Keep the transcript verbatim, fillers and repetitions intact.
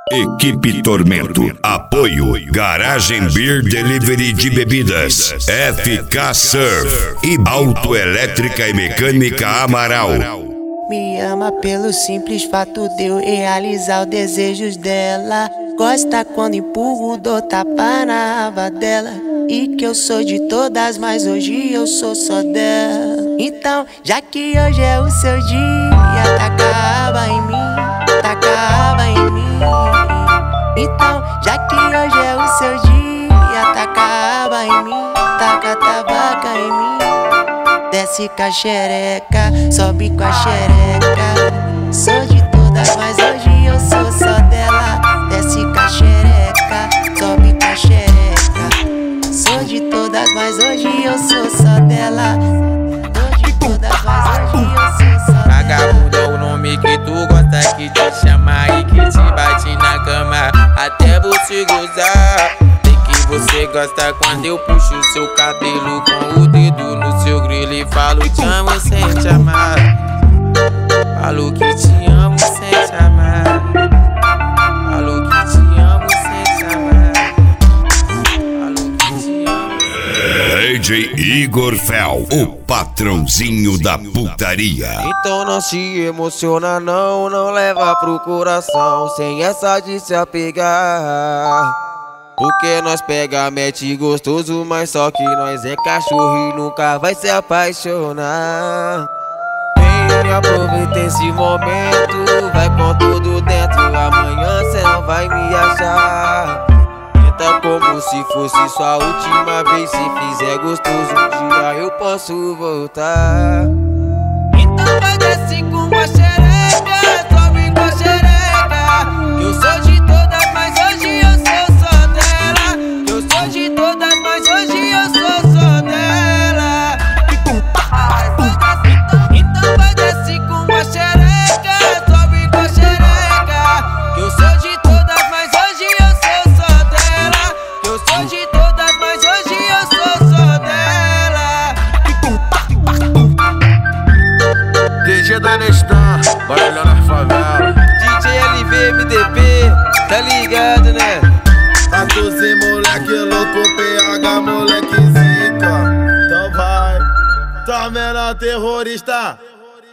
Equipe Tormento. Apoio Garagem Beer Delivery de bebidas, F K Surf e Autoelétrica e Mecânica Amaral. Me ama pelo simples fato de eu realizar os desejos dela. Gosta quando empurro, dou tapa na aba dela. E que eu sou de todas, mas hoje eu sou só dela. Então, já que hoje é o seu dia, taca a aba em mim, taca a aba em mim. Então, já que hoje é o seu dia, taca a aba em mim, taca a tabaca em mim. Desce com a xereca, sobe com a xereca. Sou de todas, mas hoje eu sou só dela. Desce com a xereca, sobe com a xereca. Sou de todas, mas hoje eu sou só dela. Sou de todas, mas hoje eu sou só dela. Vagabundo é o nome que tu gosta que te chama e que te bate na cama até você gozar. Você gosta quando eu puxo seu cabelo com o dedo no seu grilo e falo te amo sem te amar. Falo que te amo sem te amar. Falo que te amo sem te amar. Falo que te amo. D J Igor Fel, o patrãozinho da putaria. Então não se emociona não, não leva pro coração sem essa de se apegar. Porque nós pega, mete gostoso, mas só que nós é cachorro e nunca vai se apaixonar. Vem, aproveita esse momento, vai com tudo dentro, amanhã cê não vai me achar. Tenta como se fosse sua última vez, se fizer gostoso um dia eu posso voltar. Então vai descer com a xereca, sobe com a xereca. Eu sou de todas, mas hoje eu sou só dela. Eu sou de todas, mas hoje eu sou só dela. Então vai descer com a xereca, sobe com a xereca. Eu sou de todas, mas hoje eu sou só dela. Eu sou de todas, mas hoje eu sou só dela. D J da Nestan, barulhão na favela. D J L V M D P, tá ligado, né? quatorze moleque louco, P H moleque zica. Então vai, tá menor terrorista.